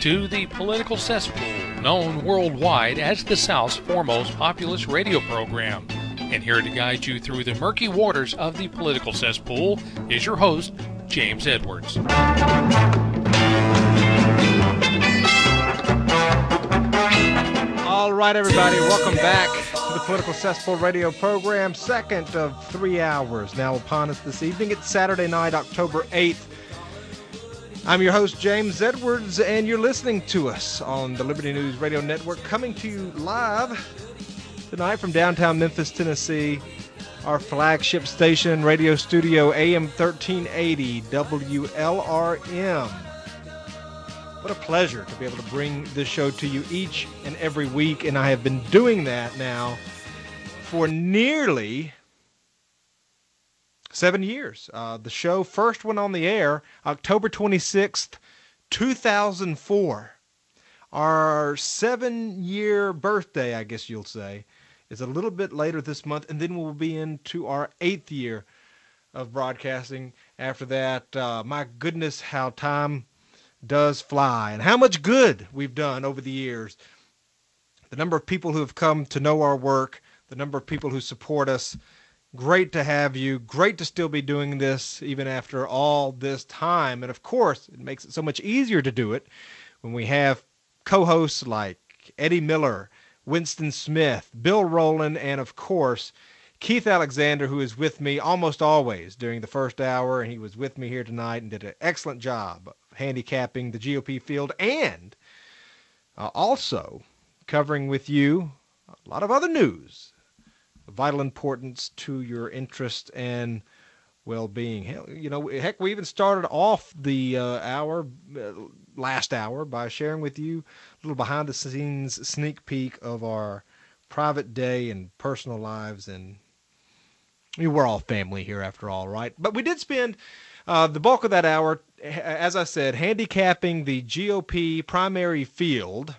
to the Political Cesspool, known worldwide as the South's foremost populist radio program. And here to guide you through the murky waters of the Political Cesspool is your host, James Edwards. All right, everybody, welcome back to the Political Cesspool radio program, second of 3 hours now upon us this evening. It's Saturday night, October 8th. I'm your host, James Edwards, and you're listening to us on the Liberty News Radio Network, coming to you live tonight from downtown Memphis, Tennessee, our flagship station, radio studio, AM 1380, WLRM. What a pleasure to be able to bring this show to you each and every week, and I have been doing that now for nearly 7 years. The show first went on the air October 26th, 2004. Our 7-year birthday, I guess you'll say, is a little bit later this month, and then we'll be into our 8th year of broadcasting. After that, my goodness, how time does fly, and how much good we've done over the years. The number of people who have come to know our work, the number of people who support us. Great to have you. Great to still be doing this even after all this time. And of course, it makes it so much easier to do it when we have co-hosts like Eddie Miller, Winston Smith, Bill Rowland, and of course, Keith Alexander, who is with me almost always during the first hour. And he was with me here tonight and did an excellent job of handicapping the GOP field and also covering with you a lot of other news of vital importance to your interest and well-being. Heck, we even started off the last hour by sharing with you a little behind-the-scenes sneak peek of our private day and personal lives, and we're all family here after all, right? But we did spend the bulk of that hour, as I said, handicapping the GOP primary field.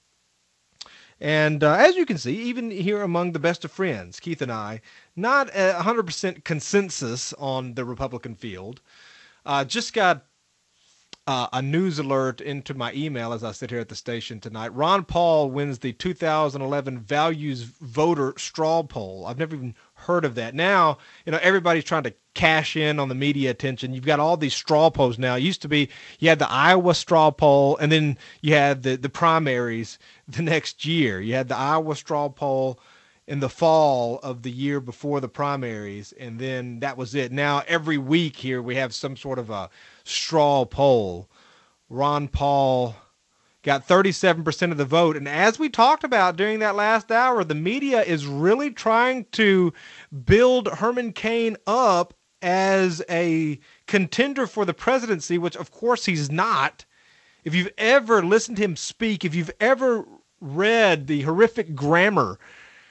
And as you can see, even here among the best of friends, Keith and I, not 100% consensus on the Republican field. Just got a news alert into my email as I sit here at the station tonight. Ron Paul wins the 2011 Values Voter Straw Poll. I've never even heard of that. Now, everybody's trying to cash in on the media attention. You've got all these straw polls now. It used to be you had the Iowa straw poll, and then you had the primaries the next year. You had the Iowa straw poll in the fall of the year before the primaries, and then that was it. Now, every week here we have some sort of a straw poll. Ron Paul got 37% of the vote. And as we talked about during that last hour, the media is really trying to build Herman Cain up as a contender for the presidency, which of course he's not. If you've ever listened to him speak, if you've ever read the horrific grammar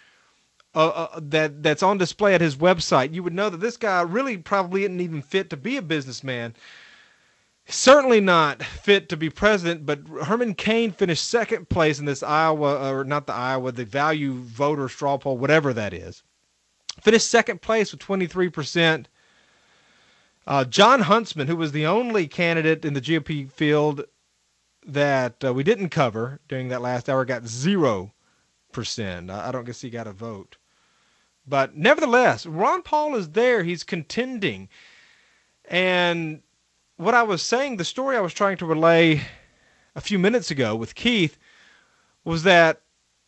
that's on display at his website, you would know that this guy really probably isn't even fit to be a businessman. Certainly not fit to be president, but Herman Cain finished second place in this the Value Voter Straw Poll, whatever that is. Finished second place with 23%. John Huntsman, who was the only candidate in the GOP field that we didn't cover during that last hour, got 0%. I don't guess he got a vote. But nevertheless, Ron Paul is there. He's contending. And what I was saying, the story I was trying to relay a few minutes ago with Keith, was that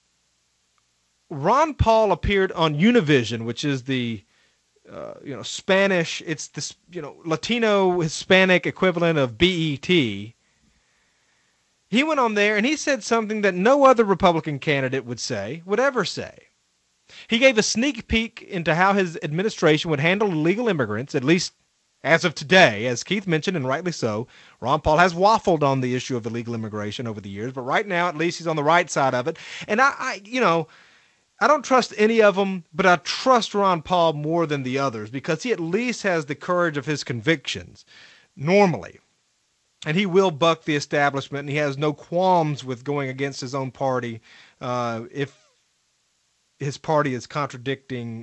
Ron Paul appeared on Univision, which is the Spanish, it's this Latino Hispanic equivalent of BET. He went on there and he said something that no other Republican candidate would ever say. He gave a sneak peek into how his administration would handle illegal immigrants, at least as of today. As Keith mentioned, and rightly so, Ron Paul has waffled on the issue of illegal immigration over the years, but right now, at least he's on the right side of it. And I don't trust any of them, but I trust Ron Paul more than the others because he at least has the courage of his convictions, normally. And he will buck the establishment, and he has no qualms with going against his own party if his party is contradicting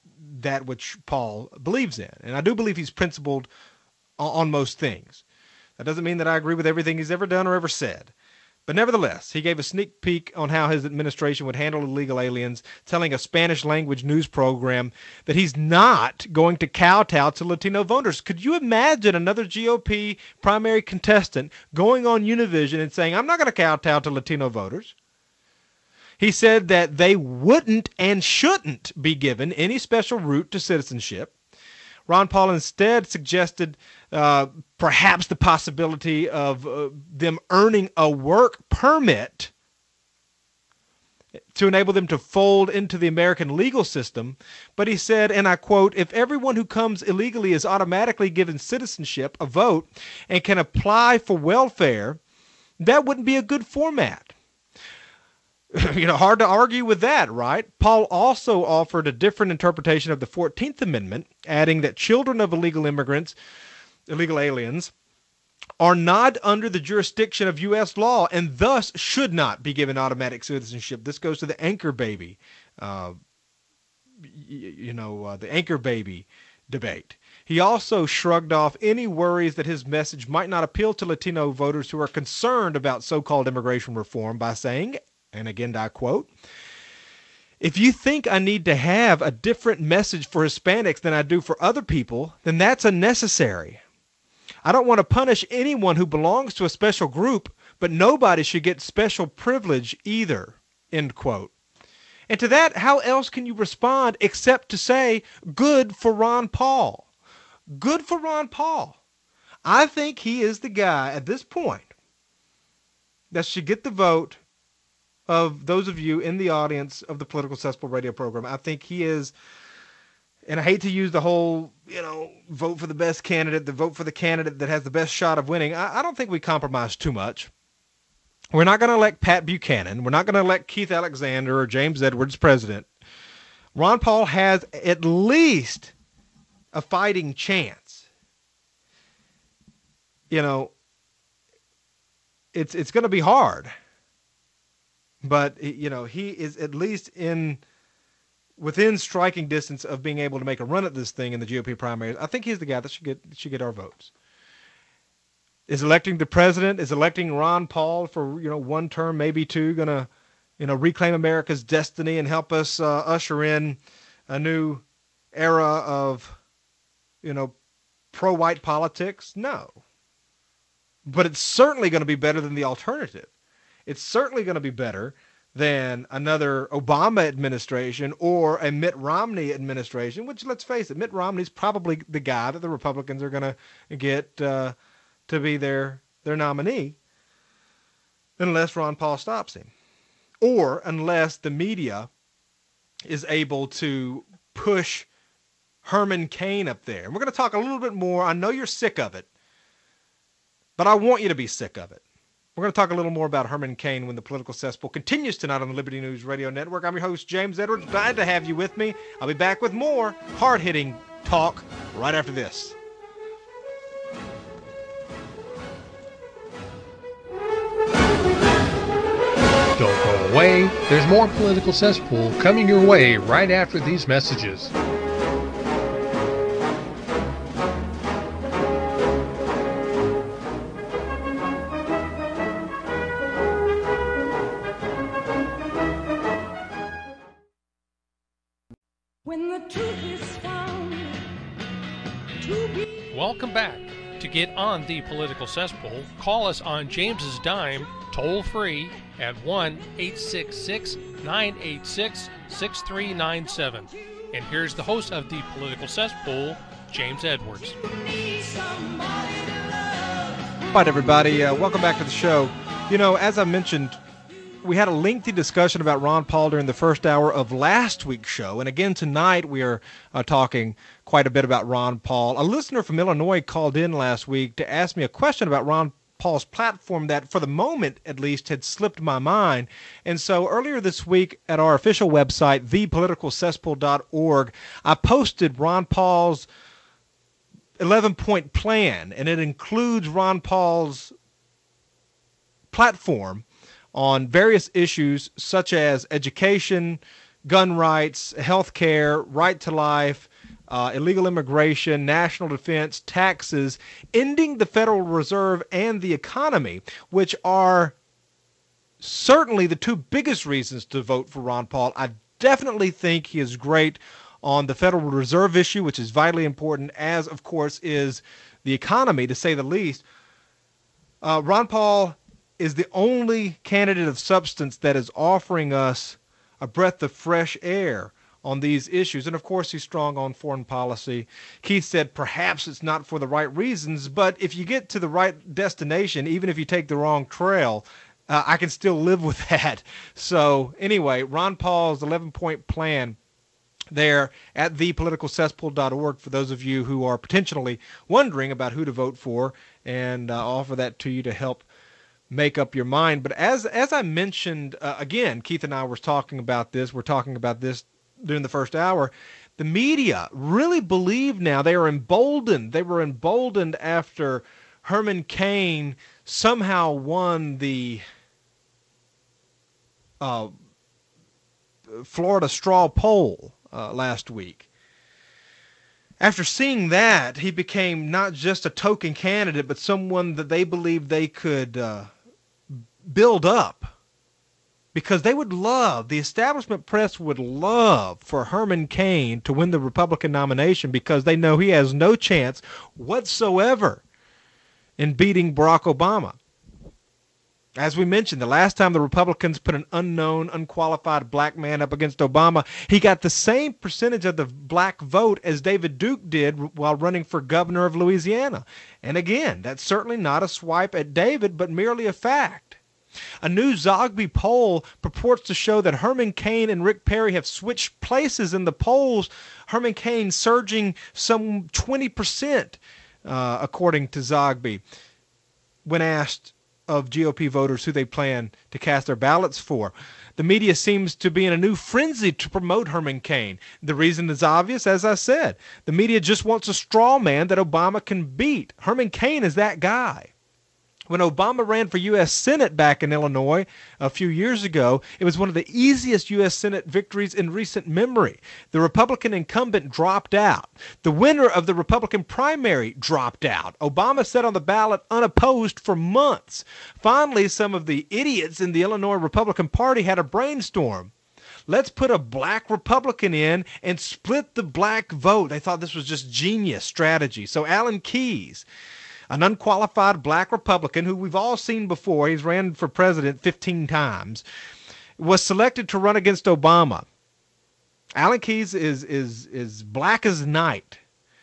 that which Paul believes in. And I do believe he's principled on most things. That doesn't mean that I agree with everything he's ever done or ever said. But nevertheless, he gave a sneak peek on how his administration would handle illegal aliens, telling a Spanish-language news program that he's not going to kowtow to Latino voters. Could you imagine another GOP primary contestant going on Univision and saying, I'm not going to kowtow to Latino voters? He said that they wouldn't and shouldn't be given any special route to citizenship. Ron Paul instead suggested perhaps the possibility of them earning a work permit to enable them to fold into the American legal system. But he said, and I quote, if everyone who comes illegally is automatically given citizenship, a vote, and can apply for welfare, that wouldn't be a good format. Hard to argue with that, right? Paul also offered a different interpretation of the 14th Amendment, adding that children of illegal immigrants, illegal aliens, are not under the jurisdiction of U.S. law and thus should not be given automatic citizenship. This goes to the anchor baby, the anchor baby debate. He also shrugged off any worries that his message might not appeal to Latino voters who are concerned about so-called immigration reform by saying, and again, I quote, if you think I need to have a different message for Hispanics than I do for other people, then that's unnecessary. I don't want to punish anyone who belongs to a special group, but nobody should get special privilege either, end quote. And to that, how else can you respond except to say, good for Ron Paul? Good for Ron Paul. I think he is the guy at this point that should get the vote of those of you in the audience of the Political Cesspool radio program. I think he is, and I hate to use the whole, vote for the best candidate, the vote for the candidate that has the best shot of winning. I don't think we compromise too much. We're not going to elect Pat Buchanan. We're not going to elect Keith Alexander or James Edwards president. Ron Paul has at least a fighting chance. It's going to be hard. But, he is at least within striking distance of being able to make a run at this thing in the GOP primaries. I think he's the guy that should get our votes. Is electing the president, is electing Ron Paul for, one term, maybe two, going to, reclaim America's destiny and help us usher in a new era of, pro-white politics? No. But it's certainly going to be better than the alternative. It's certainly going to be better than another Obama administration or a Mitt Romney administration, which, let's face it, Mitt Romney's probably the guy that the Republicans are going to get to be their nominee, unless Ron Paul stops him. Or unless the media is able to push Herman Cain up there. And we're going to talk a little bit more. I know you're sick of it, but I want you to be sick of it. We're going to talk a little more about Herman Cain when the Political Cesspool continues tonight on the Liberty News Radio Network. I'm your host, James Edwards. Glad to have you with me. I'll be back with more hard-hitting talk right after this. Don't go away. There's more Political Cesspool coming your way right after these messages. Welcome back. To get on the Political Cesspool, call us on James's dime, toll free at 1-866-986-6397. And here's the host of the Political Cesspool, James Edwards. All right, everybody. Welcome back to the show. As I mentioned, we had a lengthy discussion about Ron Paul during the first hour of last week's show. And again, tonight we are talking quite a bit about Ron Paul. A listener from Illinois called in last week to ask me a question about Ron Paul's platform that, for the moment at least, had slipped my mind. And so earlier this week at our official website, thepoliticalcesspool.org, I posted Ron Paul's 11-point plan, and it includes Ron Paul's platform on various issues such as education, gun rights, health care, right to life, illegal immigration, national defense, taxes, ending the Federal Reserve, and the economy, which are certainly the two biggest reasons to vote for Ron Paul. I definitely think he is great on the Federal Reserve issue, which is vitally important, as, of course, is the economy, to say the least. Ron Paul is the only candidate of substance that is offering us a breath of fresh air on these issues. And, of course, he's strong on foreign policy. Keith said perhaps it's not for the right reasons, but if you get to the right destination, even if you take the wrong trail, I can still live with that. So anyway, Ron Paul's 11-point plan there at thepoliticalcesspool.org for those of you who are potentially wondering about who to vote for, and offer that to you to help make up your mind. But as I mentioned, again, Keith and I were talking about this. We're talking about this during the first hour. The media really believe now, they are emboldened. They were emboldened after Herman Cain somehow won the Florida straw poll last week. After seeing that, he became not just a token candidate, but someone that they believed they could build up. Because they would love, the establishment press would love for Herman Cain to win the Republican nomination, because they know he has no chance whatsoever in beating Barack Obama. As we mentioned, the last time the Republicans put an unknown, unqualified black man up against Obama, he got the same percentage of the black vote as David Duke did while running for governor of Louisiana. And again, that's certainly not a swipe at David, but merely a fact. A new Zogby poll purports to show that Herman Cain and Rick Perry have switched places in the polls, Herman Cain surging some 20%, according to Zogby, when asked of GOP voters who they plan to cast their ballots for. The media seems to be in a new frenzy to promote Herman Cain. The reason is obvious, as I said. The media just wants a straw man that Obama can beat. Herman Cain is that guy. When Obama ran for U.S. Senate back in Illinois a few years ago, it was one of the easiest U.S. Senate victories in recent memory. The Republican incumbent dropped out. The winner of the Republican primary dropped out. Obama sat on the ballot unopposed for months. Finally, some of the idiots in the Illinois Republican Party had a brainstorm. Let's put a black Republican in and split the black vote. They thought this was just genius strategy. So Alan Keyes, an unqualified black Republican who we've all seen before, he's ran for president 15 times, was selected to run against Obama. Alan Keyes is black as night.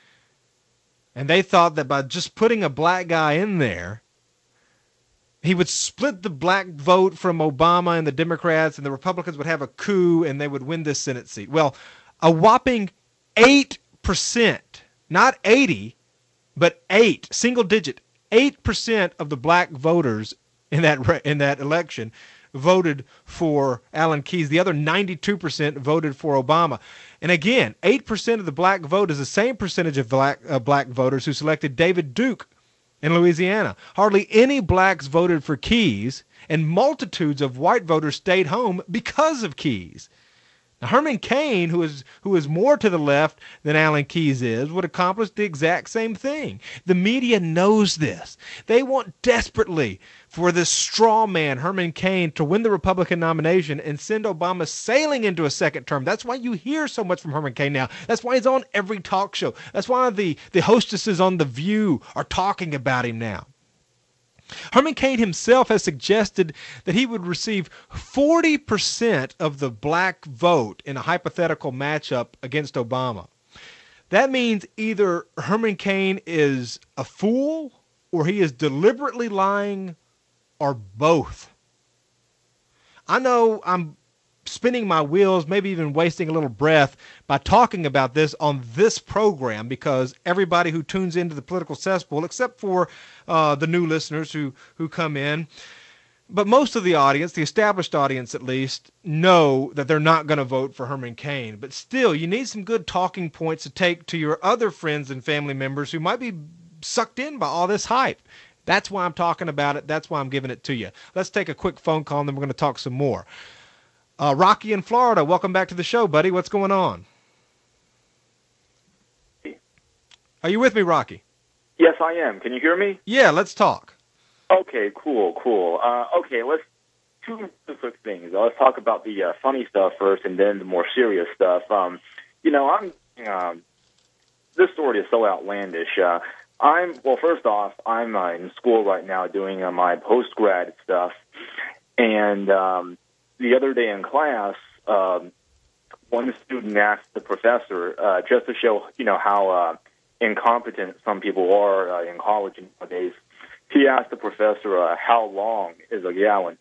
And they thought that by just putting a black guy in there, he would split the black vote from Obama and the Democrats, and the Republicans would have a coup and they would win this Senate seat. Well, a whopping 8%, not 80, but 8, single digit, 8% of the black voters in that election voted for Alan Keyes. The other 92% voted for Obama. And again, 8% of the black vote is the same percentage of black voters who selected David Duke in Louisiana. Hardly any blacks voted for Keyes, and multitudes of white voters stayed home because of Keyes. Now, Herman Cain, who is more to the left than Alan Keyes is, would accomplish the exact same thing. The media knows this. They want desperately for this straw man, Herman Cain, to win the Republican nomination and send Obama sailing into a second term. That's why you hear so much from Herman Cain now. That's why he's on every talk show. That's why the hostesses on The View are talking about him now. Herman Cain himself has suggested that he would receive 40% of the black vote in a hypothetical matchup against Obama. That means either Herman Cain is a fool or he is deliberately lying, or both. I know I'm spinning my wheels, maybe even wasting a little breath by talking about this on this program, because everybody who tunes into the Political Cesspool, except for the new listeners who come in, but most of the audience, the established audience at least, know that they're not going to vote for Herman Cain. But still, you need some good talking points to take to your other friends and family members who might be sucked in by all this hype. That's why I'm talking about it. That's why I'm giving it to you. Let's take a quick phone call, and then we're going to talk some more. Rocky in Florida, welcome back to the show, buddy. What's going on? Are you with me, Rocky? Yes, I am. Can you hear me? Yeah, let's talk. Okay, cool. Okay, let's two quick things. Let's talk about the funny stuff first, and then the more serious stuff. This story is so outlandish. First off, I'm in school right now doing my post-grad stuff, and the other day in class, one student asked the professor, just to show, how incompetent some people are in college nowadays, he asked the professor, how long is a gallon?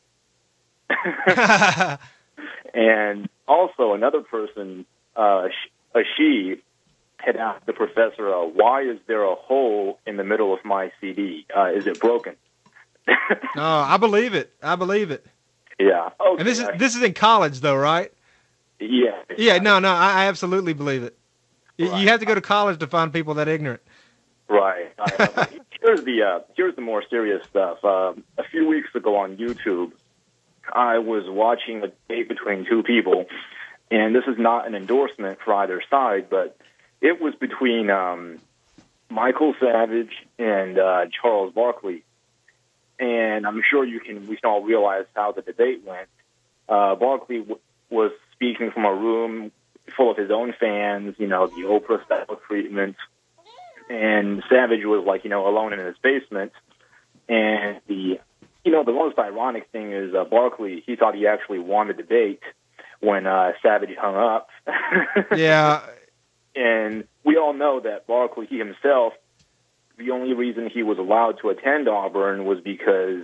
And also another person, she had asked the professor, why is there a hole in the middle of my CD? Is it broken? I believe it. Yeah. Okay. And this is in college, though, right? Yeah. Yeah. No. I absolutely believe it. Right. You have to go to college to find people that ignorant. Right. Here's the more serious stuff. A few weeks ago on YouTube, I was watching a debate between two people, and this is not an endorsement for either side, but it was between Michael Savage and Charles Barkley. And I'm sure we can all realize how the debate went. Barkley was speaking from a room full of his own fans, the Oprah-style treatment. And Savage was alone in his basement. And the most ironic thing is Barkley, he thought he actually won the debate when Savage hung up. Yeah. And we all know that Barkley, he himself, the only reason he was allowed to attend Auburn was because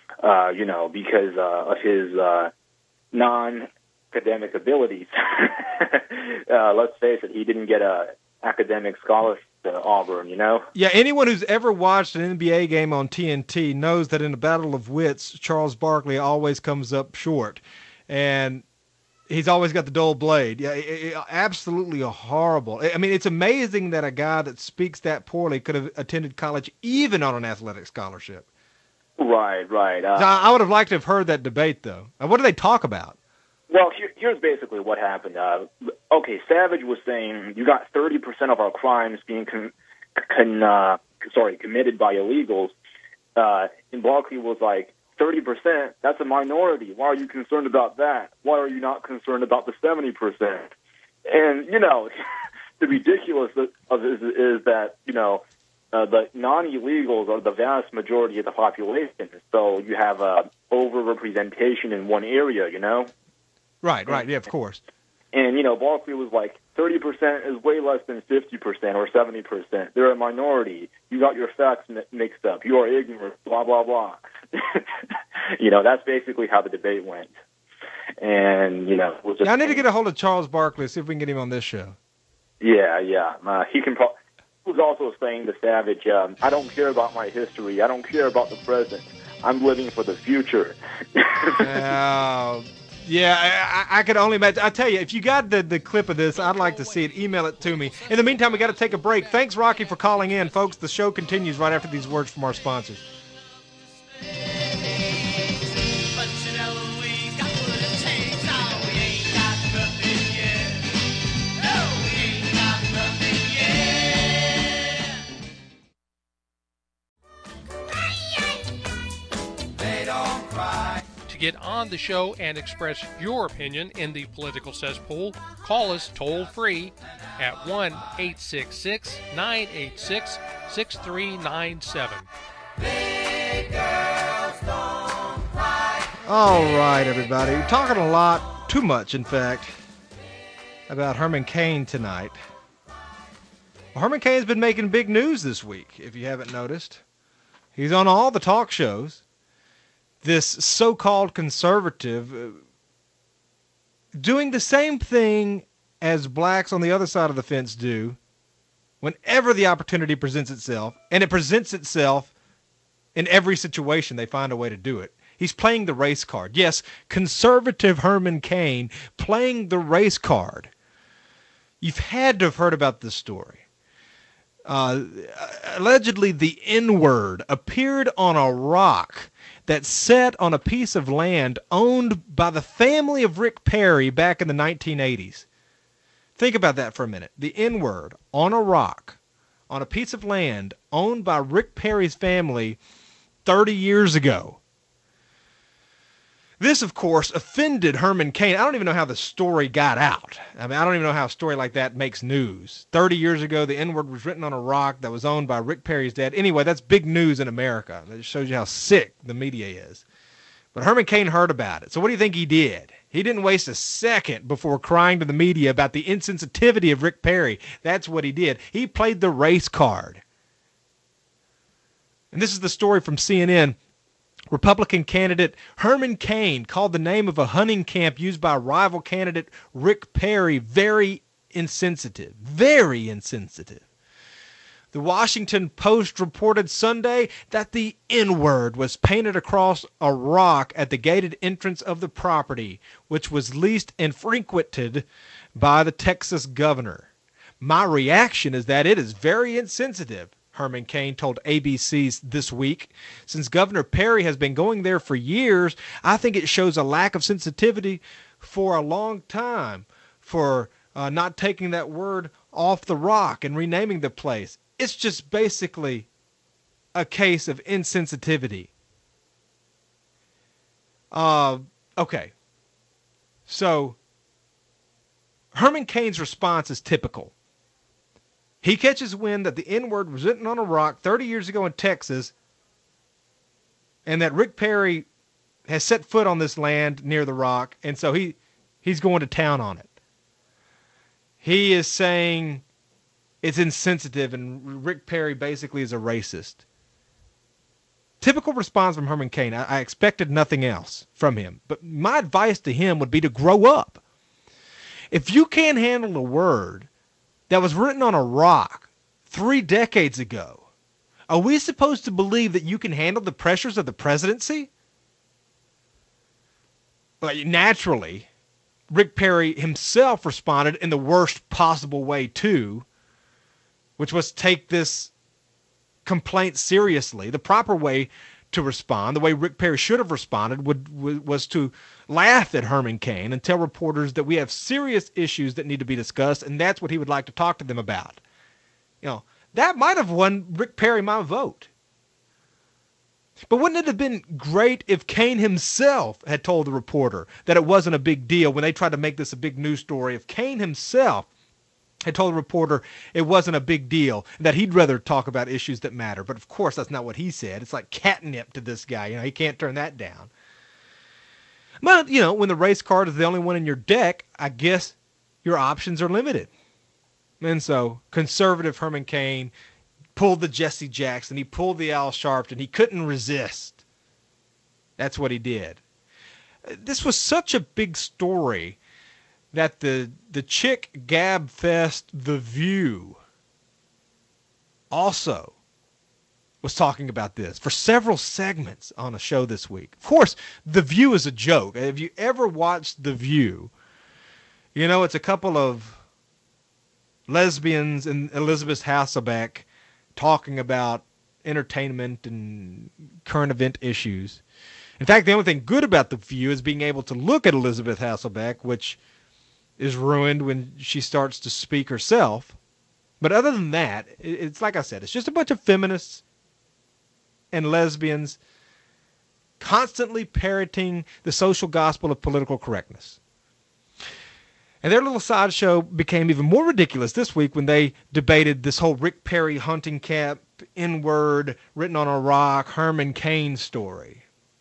of his non-academic abilities. Let's face it, he didn't get a academic scholarship to Auburn, Yeah, anyone who's ever watched an NBA game on TNT knows that in a battle of wits, Charles Barkley always comes up short. And he's always got the dull blade. Yeah, absolutely horrible. I mean, it's amazing that a guy that speaks that poorly could have attended college even on an athletic scholarship. Right. I would have liked to have heard that debate, though. What do they talk about? Well, here's basically what happened. Savage was saying you got 30% of our crimes being committed by illegals. And Barkley was like, 30%, that's a minority. Why are you concerned about that? Why are you not concerned about the 70%? And, the ridiculous of it is that, the non-illegals are the vast majority of the population. So you have over-representation in one area, Right, yeah, of course. And, Barkley was like, 30% is way less than 50% or 70%. They're a minority. You got your facts mixed up. You are ignorant, blah, blah, blah. That's basically how the debate went. And, I need to get a hold of Charles Barkley, see if we can get him on this show. Yeah. He was also saying to Savage, I don't care about my history. I don't care about the present. I'm living for the future. Yeah, I could only imagine. I tell you, if you got the clip of this, I'd like to see it. Email it to me. In the meantime, we got to take a break. Thanks, Rocky, for calling in, folks. The show continues right after these words from our sponsors. To get on the show and express your opinion in the political cesspool, call us toll-free at 1-866-986-6397. All right, everybody. We're talking a lot, too much, in fact, about Herman Cain tonight. Well, Herman Cain's been making big news this week, if you haven't noticed. He's on all the talk shows. This so-called conservative doing the same thing as blacks on the other side of the fence do whenever the opportunity presents itself, and it presents itself in every situation. They find a way to do it. He's playing the race card. Yes, conservative Herman Cain playing the race card. You've had to have heard about this story. Allegedly, the N-word appeared on a rock that sat on a piece of land owned by the family of Rick Perry back in the 1980s. Think about that for a minute. The N-word on a rock on a piece of land owned by Rick Perry's family 30 years ago. This, of course, offended Herman Cain. I don't even know how the story got out. I mean, I don't even know how a story like that makes news. 30 years ago, the N-word was written on a rock that was owned by Rick Perry's dad. Anyway, that's big news in America. That shows you how sick the media is. But Herman Cain heard about it. So what do you think he did? He didn't waste a second before crying to the media about the insensitivity of Rick Perry. That's what he did. He played the race card. And this is the story from CNN. Republican candidate Herman Cain called the name of a hunting camp used by rival candidate Rick Perry very insensitive. Very insensitive. The Washington Post reported Sunday that the N-word was painted across a rock at the gated entrance of the property, which was leased and frequented by the Texas governor. My reaction is that it is very insensitive, Herman Cain told ABC This Week. Since Governor Perry has been going there for years, I think it shows a lack of sensitivity for a long time for not taking that word off the rock and renaming the place. It's just basically a case of insensitivity. Okay. So, Herman Cain's response is typical. He catches wind that the N-word was written on a rock 30 years ago in Texas, and that Rick Perry has set foot on this land near the rock, and so he's going to town on it. He is saying it's insensitive, and Rick Perry basically is a racist. Typical response from Herman Cain. I expected nothing else from him, but my advice to him would be to grow up. If you can't handle a word that was written on a rock 3 decades ago, are we supposed to believe that you can handle the pressures of the presidency? But naturally, Rick Perry himself responded in the worst possible way too, which was take this complaint seriously. The proper way to respond, the way Rick Perry should have responded, was to laugh at Herman Cain and tell reporters that we have serious issues that need to be discussed, and that's what he would like to talk to them about. You know, that might have won Rick Perry my vote. But wouldn't it have been great if Cain himself had told the reporter that it wasn't a big deal when they tried to make this a big news story? If Cain himself had told the reporter it wasn't a big deal, that he'd rather talk about issues that matter. But of course, that's not what he said. It's like catnip to this guy. You know, he can't turn that down. But, you know, when the race card is the only one in your deck, I guess your options are limited. And so conservative Herman Cain pulled the Jesse Jackson. He pulled the Al Sharpton. He couldn't resist. That's what he did. This was such a big story that the chick gab fest The View also was talking about this for several segments on a show this week. Of course, The View is a joke. If you ever watched The View, you know it's a couple of lesbians and Elizabeth Hasselbeck talking about entertainment and current event issues. In fact, the only thing good about The View is being able to look at Elizabeth Hasselbeck, which is ruined when she starts to speak herself. But other than that, it's like I said, it's just a bunch of feminists and lesbians constantly parroting the social gospel of political correctness. And their little sideshow became even more ridiculous this week when they debated this whole Rick Perry hunting camp, N-word, written on a rock, Herman Cain story.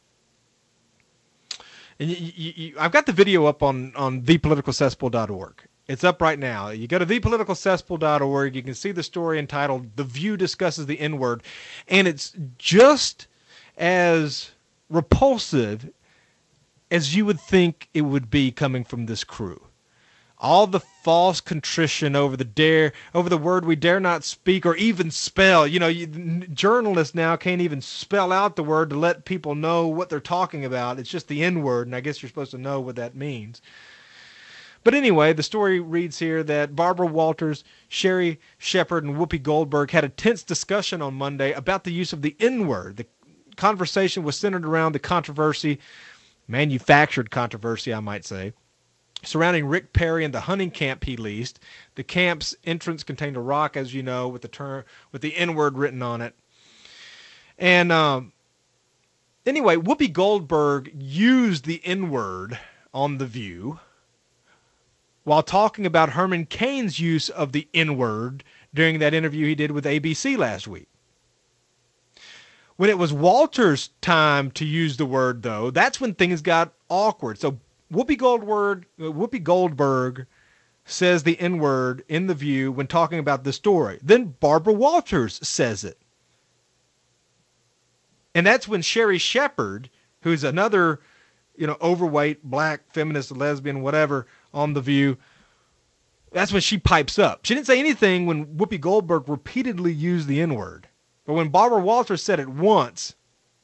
And I've got the video up on thepoliticalcesspool.org. It's up right now. You go to thepoliticalcesspool.org. You can see the story entitled "The View Discusses the N-Word," and it's just as repulsive as you would think it would be coming from this crew. All the false contrition over the word we dare not speak or even spell. You know, journalists now can't even spell out the word to let people know what they're talking about. It's just the N-word, and I guess you're supposed to know what that means. But anyway, the story reads here that Barbara Walters, Sherry Shepard, and Whoopi Goldberg had a tense discussion on Monday about the use of the N-word. The conversation was centered around the controversy, manufactured controversy, I might say, surrounding Rick Perry and the hunting camp he leased. The camp's entrance contained a rock, as you know, with the N-word written on it. And anyway, Whoopi Goldberg used the N-word on The View while talking about Herman Cain's use of the N-word during that interview he did with ABC last week. When it was Walter's time to use the word, though, that's when things got awkward. So Whoopi Goldberg says the N-word in The View when talking about the story. Then Barbara Walters says it. And that's when Sherri Shepherd, who's another, overweight, black, feminist, lesbian, whatever, on The View, that's when she pipes up. She didn't say anything when Whoopi Goldberg repeatedly used the N-word. But when Barbara Walters said it once,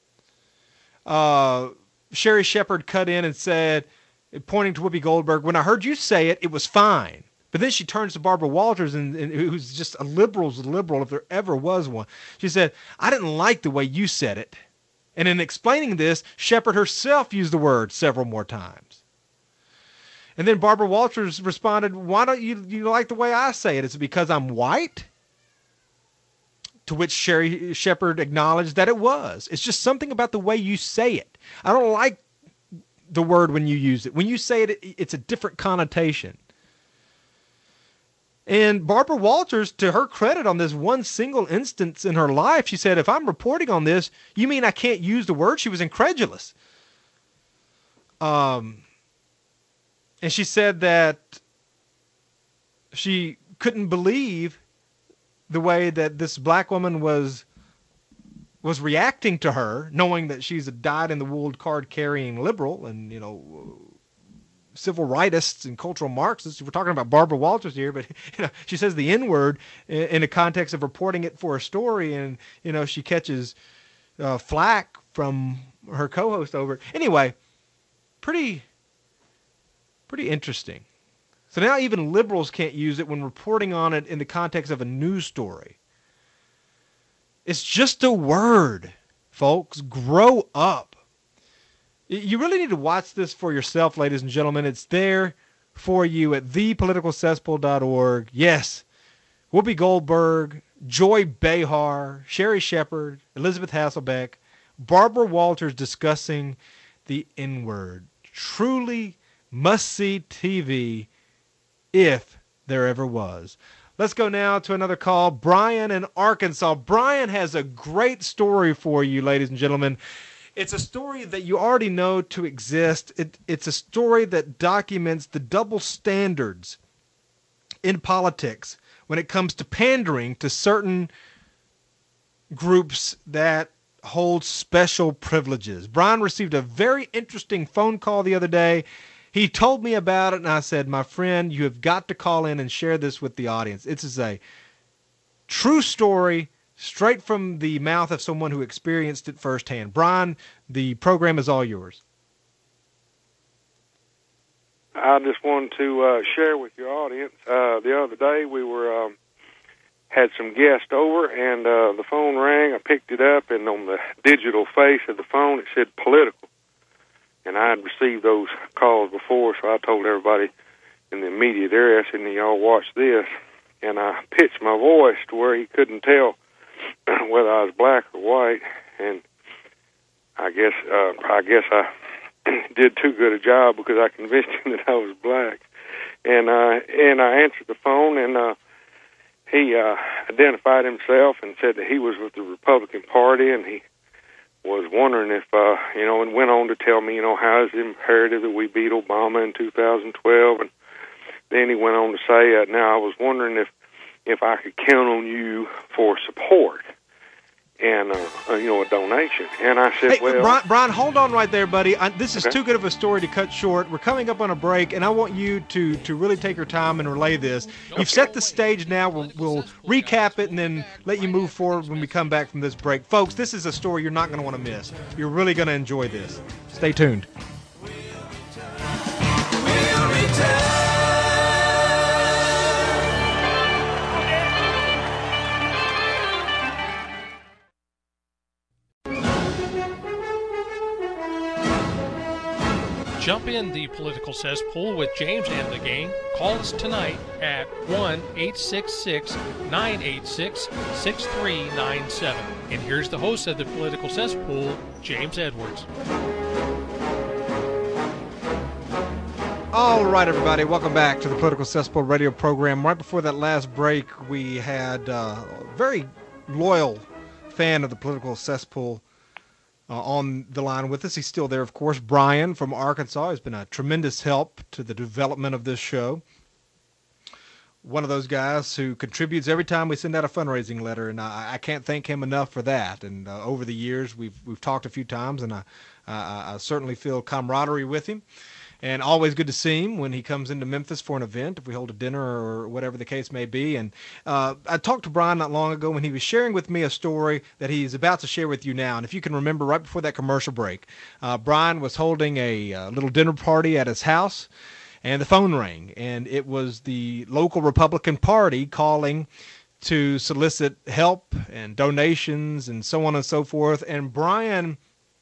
Sherri Shepherd cut in and said, pointing to Whoopi Goldberg, when I heard you say it, it was fine. But then she turns to Barbara Walters, and who's just a liberal's liberal, if there ever was one. She said, I didn't like the way you said it. And in explaining this, Shepherd herself used the word several more times. And then Barbara Walters responded, why don't you like the way I say it? Is it because I'm white? To which Sherri Shepherd acknowledged that it was. It's just something about the way you say it. I don't like the word when you use it. When you say it, it's a different connotation. And Barbara Walters, to her credit on this one single instance in her life, she said, if I'm reporting on this, you mean I can't use the word? She was incredulous. And she said that she couldn't believe the way that this black woman was reacting to her, knowing that she's a dyed-in-the-wool card-carrying liberal and, civil rightists and cultural Marxists. We're talking about Barbara Walters here, but she says the N-word in the context of reporting it for a story, and she catches flack from her co-host over it. Anyway, pretty interesting. So now even liberals can't use it when reporting on it in the context of a news story. It's just a word, folks. Grow up. You really need to watch this for yourself, ladies and gentlemen. It's there for you at thepoliticalcesspool.org. Yes, Whoopi Goldberg, Joy Behar, Sherri Shepherd, Elizabeth Hasselbeck, Barbara Walters discussing the N-word. Truly must-see TV if there ever was. Let's go now to another call. Brian in Arkansas. Brian has a great story for you, ladies and gentlemen. It's a story that you already know to exist. It's a story that documents the double standards in politics when it comes to pandering to certain groups that hold special privileges. Brian received a very interesting phone call the other day. He told me about it, and I said, my friend, you have got to call in and share this with the audience. It is a true story, straight from the mouth of someone who experienced it firsthand. Brian, the program is all yours. I just wanted to share with your audience. The other day we were had some guests over, and the phone rang. I picked it up, and on the digital face of the phone it said political. And I had received those calls before, so I told everybody in the immediate area, I said, y'all watch this. And I pitched my voice to where he couldn't tell whether I was black or white. And I guess I did too good a job because I convinced him that I was black. And I answered the phone, and he identified himself and said that he was with the Republican Party, and he was wondering if, and went on to tell me, how it's imperative that we beat Obama in 2012. And then he went on to say, now I was wondering if I could count on you for support and, a donation. And I said, hey, Brian, hold on right there, buddy. This is too good of a story to cut short. We're coming up on a break, and I want you to really take your time and relay this. You've set the stage now. We'll recap it and then let you move forward when we come back from this break. Folks, this is a story you're not going to want to miss. You're really going to enjoy this. Stay tuned. We'll return. Jump in the political cesspool with James and the gang. Call us tonight at 1-866-986-6397. And here's the host of the political cesspool, James Edwards. All right, everybody, welcome back to the Political Cesspool radio program. Right before that last break, we had a very loyal fan of the Political Cesspool on the line with us. He's still there, of course. Brian from Arkansas has been a tremendous help to the development of this show. One of those guys who contributes every time we send out a fundraising letter, and I can't thank him enough for that. And over the years, we've talked a few times, and I certainly feel camaraderie with him. And always good to see him when he comes into Memphis for an event, if we hold a dinner or whatever the case may be. And I talked to Brian not long ago when he was sharing with me a story that he's about to share with you now. And if you can remember, right before that commercial break, Brian was holding a little dinner party at his house, and the phone rang. And it was the local Republican Party calling to solicit help and donations and so on and so forth. And Brian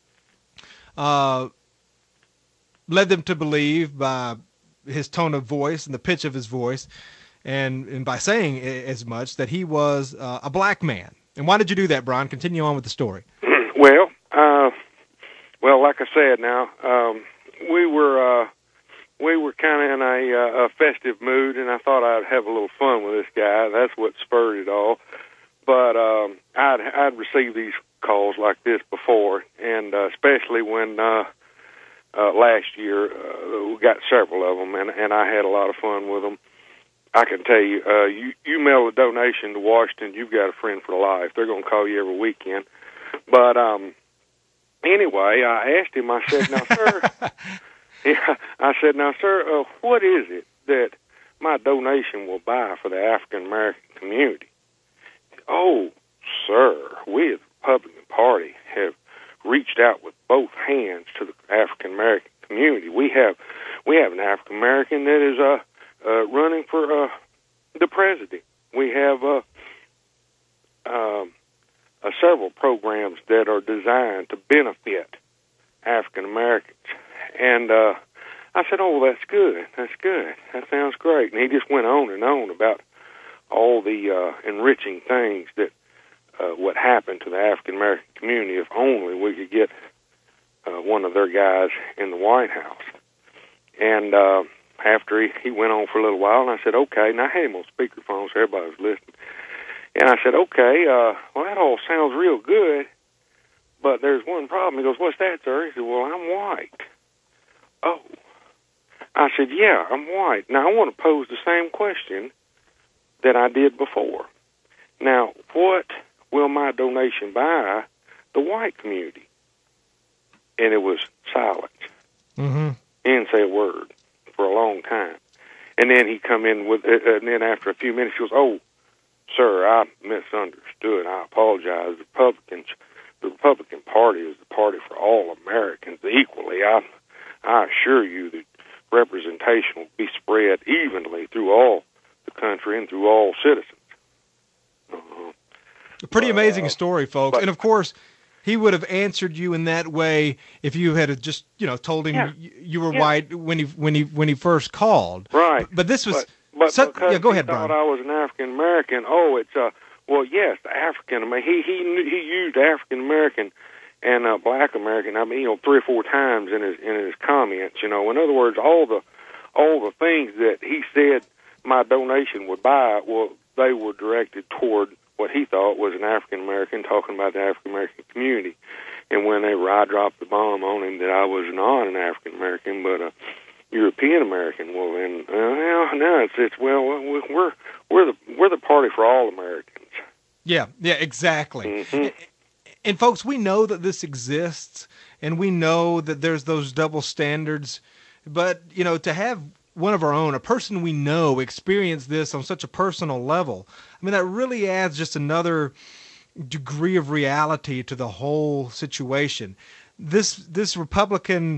led them to believe by his tone of voice and the pitch of his voice, and by saying as much, that he was a black man. And why did you do that, Brian? Continue on with the story. Well, like I said, now we were kind of in a festive mood, and I thought I'd have a little fun with this guy. That's what spurred it all. But I'd received these calls like this before, and especially when last year, we got several of them, and I had a lot of fun with them. I can tell you, you mail a donation to Washington, you've got a friend for life. They're going to call you every weekend. But anyway, I asked him, I said, now, sir, what is it that my donation will buy for the African-American community? Oh, sir, we as the Republican Party have reached out with both hands to the African American community. We have an African American that is running for the president. We have several programs that are designed to benefit African Americans. And I said, "Oh, that's good. That's good. That sounds great." And he just went on and on about all the enriching things that what happened to the African American community if only we could get one of their guys in the White House. And after he went on for a little while, and I said, okay, and I had him on speakerphone so everybody was listening. And I said, okay, well, that all sounds real good, but there's one problem. He goes, what's that, sir? He said, well, I'm white. Oh. I said, yeah, I'm white. Now, I want to pose the same question that I did before. Now, what will my donation buy the white community? And it was silent. Mm-hmm. He didn't say a word for a long time. And then he come in with, and then after a few minutes, he goes, oh, sir, I misunderstood. I apologize. The Republican Party is the party for all Americans equally. I assure you that representation will be spread evenly through all the country and through all citizens. A pretty amazing story, folks. And of course, he would have answered you in that way if you had just, told him you were white when he first called. Right. But this was but because go ahead, he thought Brian. I was an African American. Oh, it's well, yes, the African. I mean, he used African American and Black American. I mean, 3 or 4 times in his comments. In other words, all the things that he said my donation would buy, well, they were directed toward what he thought was an African American, talking about the African American community. And whenever I dropped the bomb on him that I was not an African American but a European American, well then, no, it's we're the party for all Americans. Yeah, exactly. Mm-hmm. And folks, we know that this exists, and we know that there's those double standards. But to have one of our own, a person we know, experience this on such a personal level, I mean, that really adds just another degree of reality to the whole situation. This Republican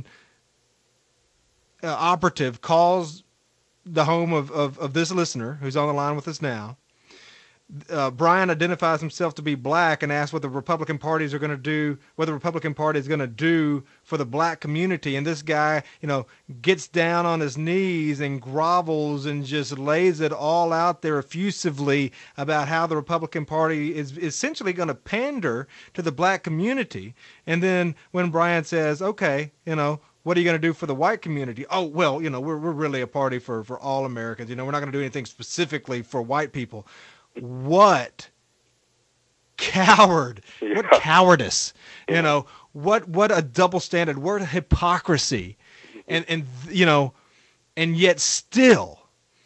operative calls the home of this listener who's on the line with us now, Brian identifies himself to be black and asks what the Republican parties are going to do, what the Republican Party is going to do for the black community. And this guy, gets down on his knees and grovels and just lays it all out there effusively about how the Republican Party is essentially going to pander to the black community. And then when Brian says, okay, what are you going to do for the white community? Oh, well, we're really a party for all Americans. We're not going to do anything specifically for white people. What coward, what cowardice, what a double standard, what a hypocrisy. And yet still,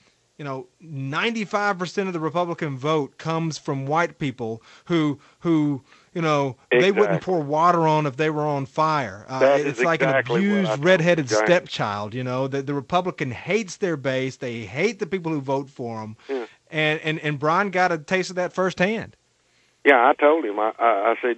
95% of the Republican vote comes from white people who they wouldn't pour water on if they were on fire. It's like exactly an abused redheaded stepchild, the Republican hates their base. They hate the people who vote for them. Yeah. And Brian got a taste of that firsthand. Yeah, I told him. I said,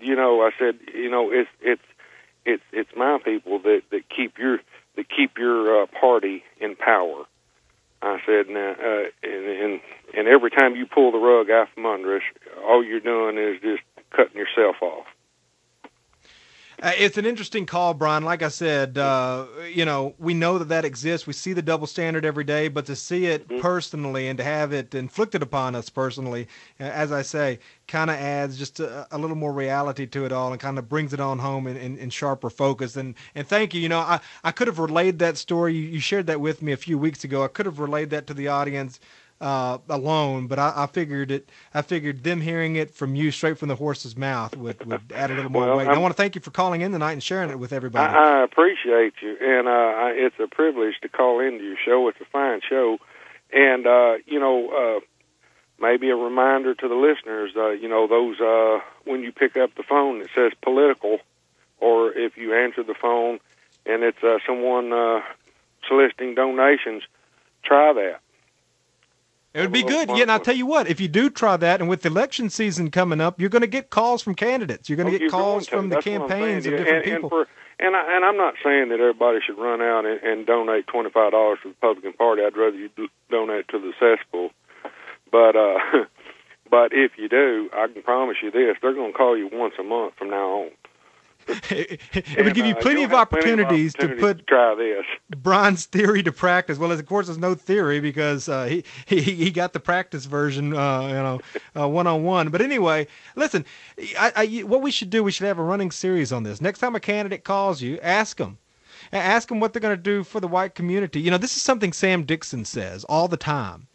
it's my people that keep your party in power. I said, now, and every time you pull the rug out from under us, all you're doing is just cutting yourself off. It's an interesting call, Brian. Like I said, we know that exists. We see the double standard every day, but to see it personally and to have it inflicted upon us personally, as I say, kind of adds just a little more reality to it all and kind of brings it on home in sharper focus. And thank you. I could have relayed that story. You shared that with me a few weeks ago. I could have relayed that to the audience alone, but I figured them hearing it from you straight from the horse's mouth would add a little more weight. And I want to thank you for calling in tonight and sharing it with everybody. I appreciate you, and it's a privilege to call into your show. It's a fine show, and maybe a reminder to the listeners, those when you pick up the phone that says political, or if you answer the phone and it's someone soliciting donations, try that. It would be good. Yeah, and I'll tell you what, if you do try that, and with election season coming up, you're going to get calls from candidates. You're going to get calls from the campaigns of different people. And I'm not saying that everybody should run out and donate $25 to the Republican Party. I'd rather you donate to the cesspool. But if you do, I can promise you this, they're going to call you once a month from now on. It would give you plenty of opportunities to put try this. Brian's theory to practice. Well, of course, there's no theory because he got the practice version, one-on-one. But anyway, listen, what we should do, we should have a running series on this. Next time a candidate calls you, ask them what they're going to do for the white community. This is something Sam Dixon says all the time.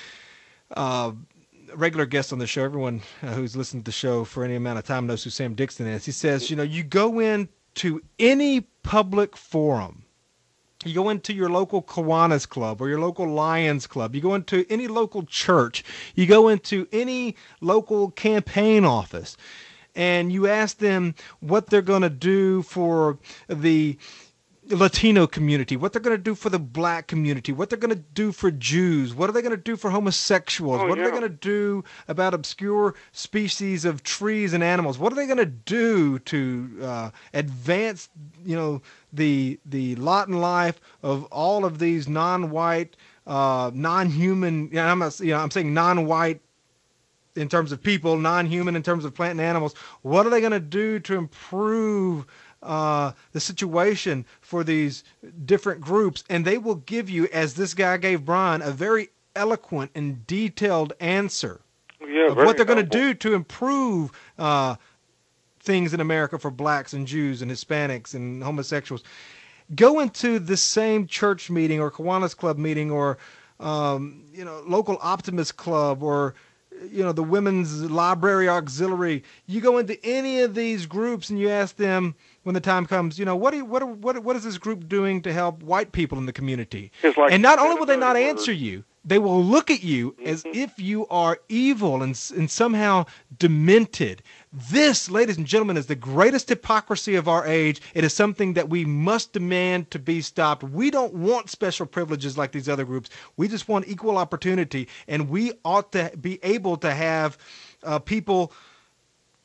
Regular guest on the show, everyone who's listened to the show for any amount of time knows who Sam Dixon is. He says, you go into any public forum, you go into your local Kiwanis Club or your local Lions Club, you go into any local church, you go into any local campaign office, and you ask them what they're going to do for the Latino community, what they're going to do for the black community, what they're going to do for Jews, what are they going to do for homosexuals, what are they going to do about obscure species of trees and animals, what are they going to do to advance, the lot and life of all of these non-white, non-human, I'm saying non-white in terms of people, non-human in terms of plant and animals. What are they going to do to improve the situation for these different groups? And they will give you, as this guy gave Brian, a very eloquent and detailed answer of what they're going to do to improve things in America for blacks and Jews and Hispanics and homosexuals. Go into the same church meeting or Kiwanis Club meeting or local Optimist Club or the Women's Library Auxiliary. You go into any of these groups and you ask them when the time comes, what is this group doing to help white people in the community? And not only will they not answer you, they will look at you as if you are evil and somehow demented. This, ladies and gentlemen, is the greatest hypocrisy of our age. It is something that we must demand to be stopped. We don't want special privileges like these other groups. We just want equal opportunity, and we ought to be able to have people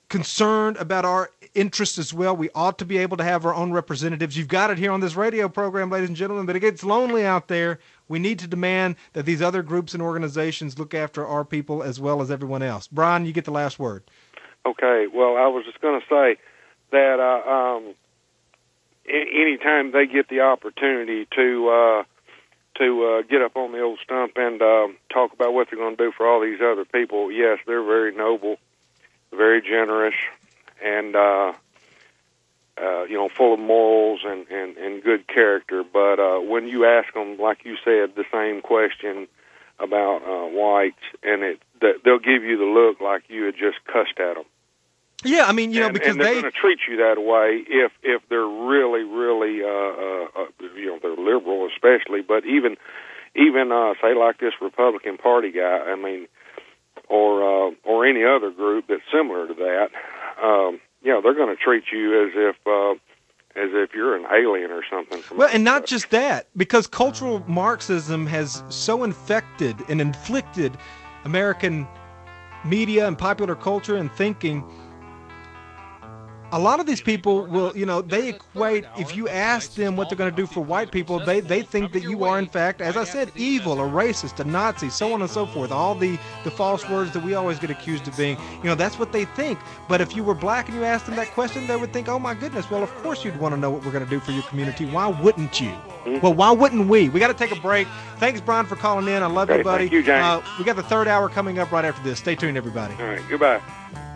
concerned about our interests as well. We ought to be able to have our own representatives. You've got it here on this radio program, ladies and gentlemen, but it gets lonely out there. We need to demand that these other groups and organizations look after our people as well as everyone else. Brian, you get the last word. Okay. Well, I was just going to say that anytime they get the opportunity to get up on the old stump and talk about what they're going to do for all these other people, yes, they're very noble, very generous, and full of morals and good character. But when you ask them, like you said, the same question about whites, and they'll give you the look like you had just cussed at them. Yeah, I mean, because they're going to treat you that way if they're really, really, they're liberal, especially. But even say like this Republican Party guy, I mean, or any other group that's similar to that, they're going to treat you as if you're an alien or something. Well, and not just that, because cultural Marxism has so infected and inflicted American media and popular culture and thinking. A lot of these people will, they equate, if you ask them what they're going to do for white people, they think that you are, in fact, as I said, evil, a racist, a Nazi, so on and so forth. All the false words that we always get accused of being, that's what they think. But if you were black and you asked them that question, they would think, oh, my goodness, well, of course you'd want to know what we're going to do for your community. Why wouldn't you? Well, why wouldn't we? We got to take a break. Thanks, Brian, for calling in. I love you, buddy. Thank you, James. We got the third hour coming up right after this. Stay tuned, everybody. All right, goodbye.